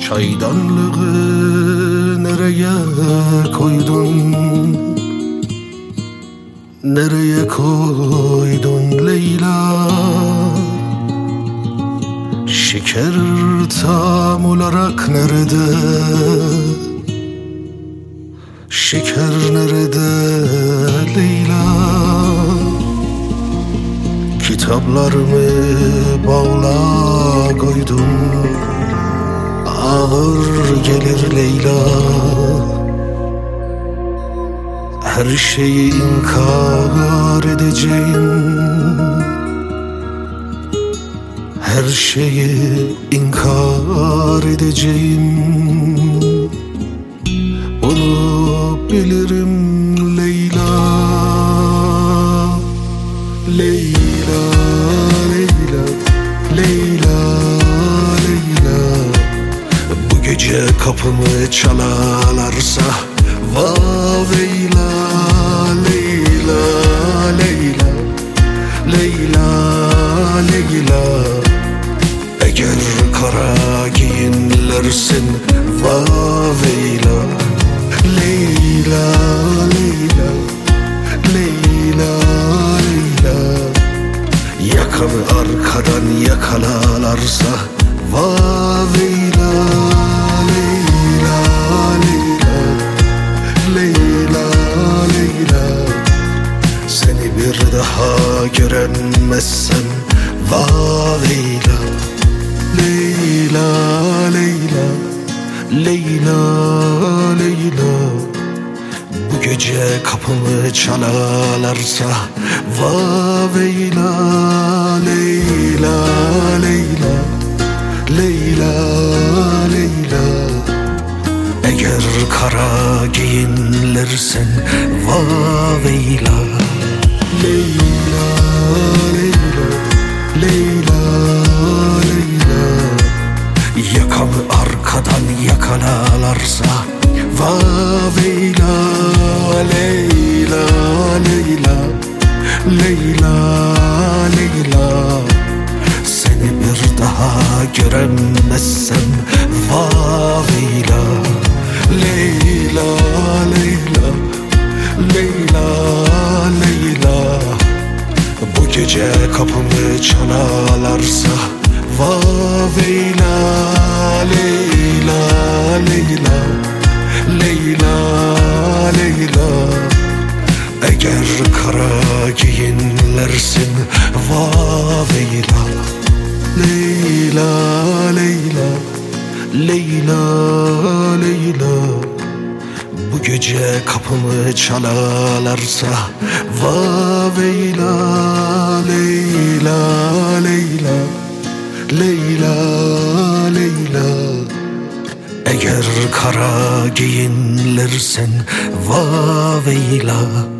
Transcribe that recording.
Çaydanlığı nereye koydun? Nereye koydun Leyla? Şeker tam olarak nerede? Şeker nerede Leyla? Kitaplarımı bağla koydum, ağır gelir Leyla. Her şeyi inkar edeceğim, her şeyi inkar edeceğim. Bunu bilirim Leyla. Leyla, Leyla, Leyla, Leyla. Bu gece kapımı çalarlarsa vaveyla. Leyla, Leyla, Leyla, Leyla. Eğer kara giyinlersin vaveyla. Leyla, Leyla, Leyla, Leyla. Yakamı arkadan yakalarlarsa vaveyla. Leyla, Leyla, Leyla, Leyla. Seni bir daha göremezsem vaveyla. Leyla, Leyla, Leyla, Leyla. Bu gece kapımı çalarlarsa vaveyla. Leyla, Leyla, Leyla, Leyla. Eğer kara giyinlersen vaveyla. Leyla, Leyla, Leyla, Leyla. Yakamı arkadan yakalarlarsa vaveyla. Leyla, Leyla, Leyla, Leyla. Seni bir daha göremezsem vaveyla. Leyla, Leyla, Leyla, Leyla. Bu gece kapımı çalarlarsa vaveyla. Leyla, Leyla, Leyla, Leyla. Eğer kara giyinlersin vaveyla. Leyla, Leyla, Leyla, Leyla. Bu gece kapımı çalarlarsa vaveyla. Leyla, Leyla, Leyla, Leyla. Eğer kara giyinlersen vaveyla.